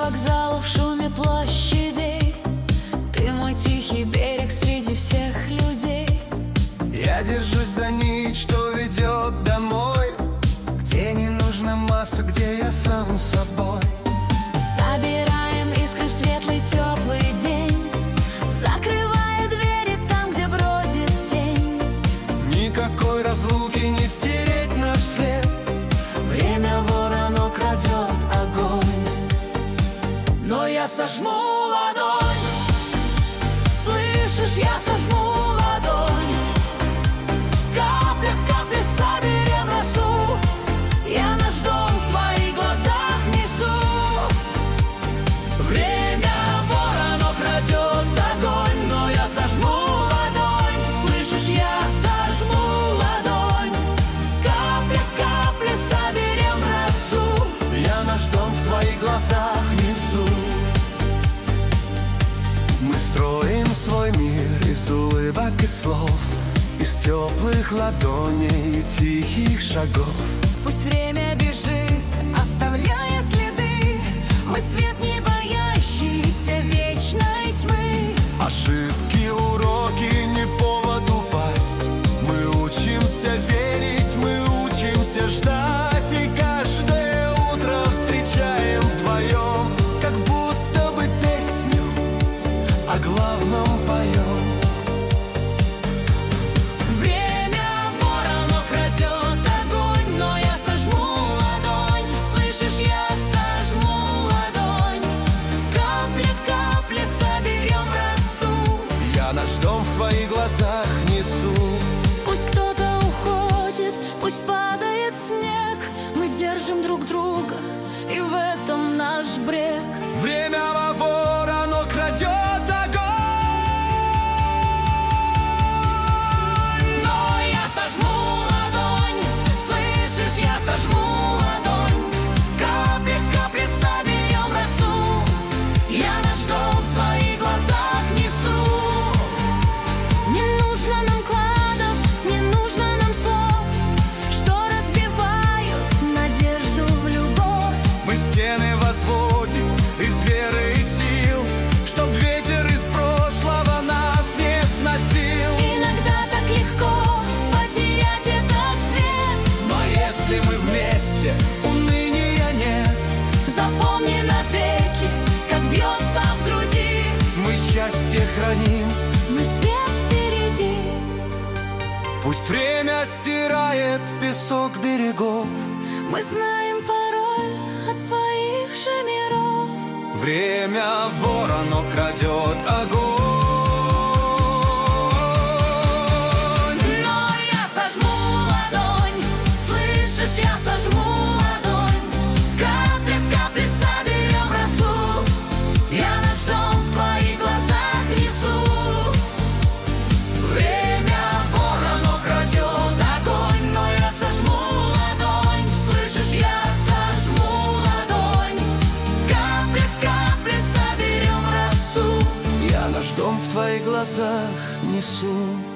вокзалов, в шуме площадей. Ты мой тихий берег среди всех людей. Я держусь за нить, что ведет домой, где не нужна масса, где я сам собой. Собираем искры в светлый теплый день, закрывая двери там, где бродит тень. Никакой разлуки не стереть наш след. Время вор, оно крадет огонь. Но я сожму ладонь, слышишь, я сожму ладонь. Капля в капле соберем росу, я наш дом в твоих глазах несу. Время вор, оно крадет огонь, но я сожму ладонь, слышишь, я сожму ладонь. Капля в капле соберем росу, я наш дом в твоих глазах несу. Мы строим свой мир из улыбок и слов, из теплых ладоней и тихих шагов. Пусть время бежит, оставляя следы, мы свет, не боящийся вечной тьмы. Ошибки, уроки, не повод упасть. Мы учимся верить, мы учимся ждать, и каждое утро встречаем вдвоем, как будто бы песню о главном поем. Время вор, оно крадет огонь, но я сожму ладонь, слышишь, я сожму ладонь. Капля к капле соберем росу, Я наш дом в твоих глазах несу. пусть кто-то уходит, пусть падает снег, мы держим друг друга, и в этом наш брег. Время вор, оно крадет огонь. Но я сожму ладонь, слышишь, я сожму ладонь. Капля к капле соберем росу, я наш дом в твоих глазах несу. Не нужно нам кладов, не нужно нам слов, что разбивают надежду в любовь. Мы стены возводим из веры и сил, чтоб ветер из прошлого нас не сносил. Иногда так легко потерять этот свет, Но если мы вместе, уныния нет. запомни навеки, как бьется в груди. Мы счастье храним. Мы свет впереди. Пусть время стирает песок берегов. Мы знаем пароль от своих же миров. Время вор, оно крадет огонь. Но я сожму ладонь, слышишь, я сожму ладонь. Капля в капле соберем росу, я наш дом в твоих глазах несу. Время вор, оно крадет огонь, но я сожму ладонь, слышишь, я сожму ладонь. Капля в капле соберем росу, Я наш дом в твоих глазах несу.